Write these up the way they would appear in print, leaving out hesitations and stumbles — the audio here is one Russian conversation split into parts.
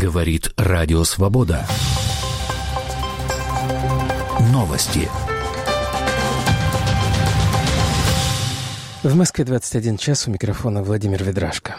Говорит Радио Свобода. Новости. В Москве 21 час, у микрофона Владимир Ведрашко.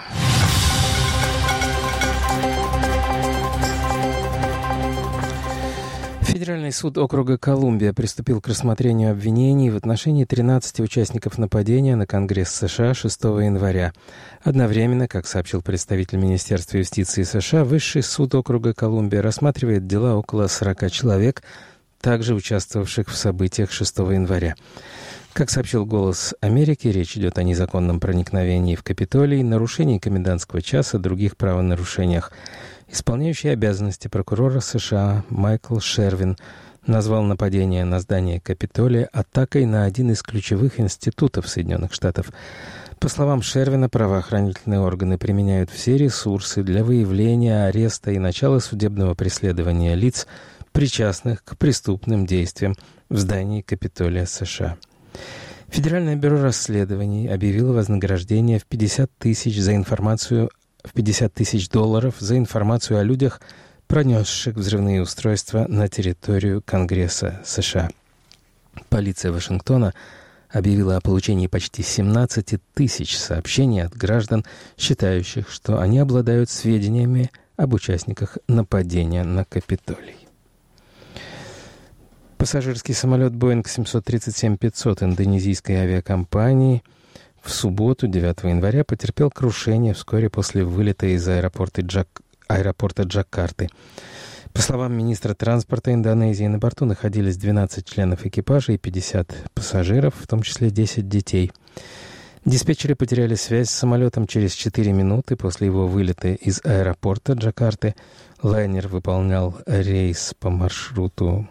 Федеральный суд округа Колумбия приступил к рассмотрению обвинений в отношении 13 участников нападения на Конгресс США 6 января. Одновременно, как сообщил представитель Министерства юстиции США, Высший суд округа Колумбия рассматривает дела около 40 человек, также участвовавших в событиях 6 января. Как сообщил «Голос Америки», речь идет о незаконном проникновении в Капитолий, нарушении комендантского часа, других правонарушениях. Исполняющий обязанности прокурора США Майкл Шервин назвал нападение на здание Капитолия атакой на один из ключевых институтов Соединенных Штатов. По словам Шервина, правоохранительные органы применяют все ресурсы для выявления, ареста и начала судебного преследования лиц, причастных к преступным действиям в здании Капитолия США. Федеральное бюро расследований объявило вознаграждение в $50 тысяч за информацию $50 тысяч за информацию о людях, пронесших взрывные устройства на территорию Конгресса США. Полиция Вашингтона объявила о получении почти 17 тысяч сообщений от граждан, считающих, что они обладают сведениями об участниках нападения на Капитолий. Пассажирский самолет Boeing 737-500 индонезийской авиакомпании в субботу, 9 января, потерпел крушение вскоре после вылета из аэропорта Джакарты. По словам министра транспорта Индонезии, на борту находились 12 членов экипажа и 50 пассажиров, в том числе 10 детей. Диспетчеры потеряли связь с самолетом через 4 минуты после его вылета из аэропорта Джакарты. Лайнер выполнял рейс по маршруту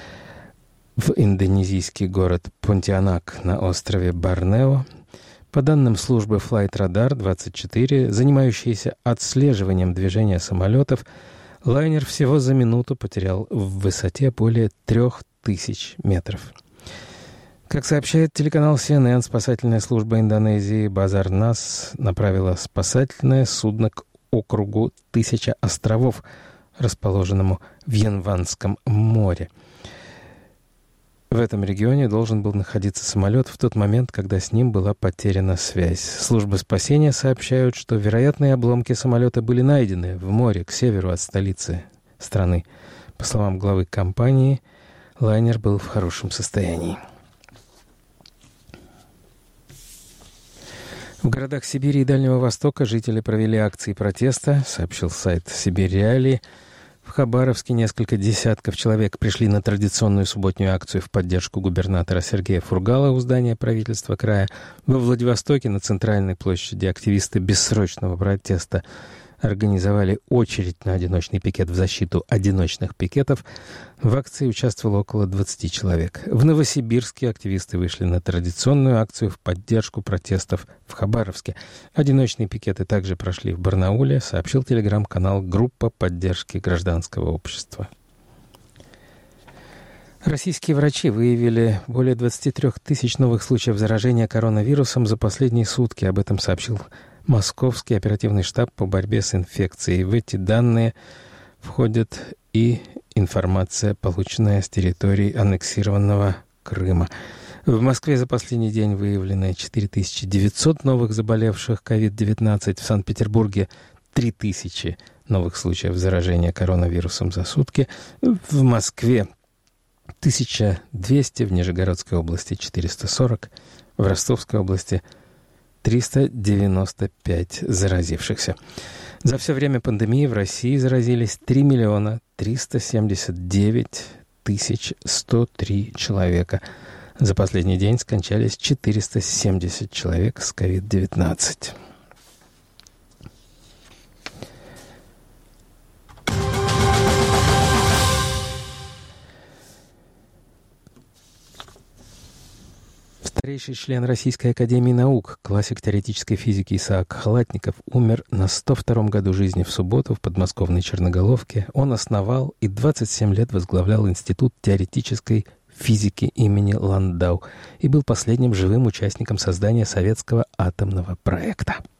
в индонезийский город Понтианак на острове Борнео. По данным службы Flight Radar 24, занимающейся отслеживанием движения самолетов, лайнер всего за минуту потерял в высоте более 3000 метров. Как сообщает телеканал CNN, спасательная служба Индонезии Базарнас направила спасательное судно к округу 1000 островов, расположенному в Янванском море. В этом регионе должен был находиться самолет в тот момент, когда с ним была потеряна связь. Службы спасения сообщают, что вероятные обломки самолета были найдены в море к северу от столицы страны. По словам главы компании, лайнер был в хорошем состоянии. В городах Сибири и Дальнего Востока жители провели акции протеста, сообщил сайт «Сибирь Реалии». В Хабаровске несколько десятков человек пришли на традиционную субботнюю акцию в поддержку губернатора Сергея Фургала у здания правительства края. Во Владивостоке на центральной площади активисты бессрочного протеста организовали очередь на одиночный пикет в защиту одиночных пикетов. В акции участвовало около 20 человек. В Новосибирске активисты вышли на традиционную акцию в поддержку протестов в Хабаровске. Одиночные пикеты также прошли в Барнауле, сообщил телеграм-канал «Группа поддержки гражданского общества». Российские врачи выявили более 23 тысяч новых случаев заражения коронавирусом за последние сутки. Об этом сообщил Московский оперативный штаб по борьбе с инфекцией. В эти данные входит и информация, полученная с территории аннексированного Крыма. В Москве за последний день выявлено 4900 новых заболевших COVID-19. В Санкт-Петербурге 3000 новых случаев заражения коронавирусом за сутки. В Москве 1200, в Нижегородской области 440, в Ростовской области 395 заразившихся. За все время пандемии в России заразились 3 379 103 человека. За последний день скончались 470 человек с COVID-19. Старейший член Российской академии наук, классик теоретической физики Исаак Халатников умер на 102-м году жизни в субботу в подмосковной Черноголовке. Он основал и 27 лет возглавлял Институт теоретической физики имени Ландау и был последним живым участником создания советского атомного проекта.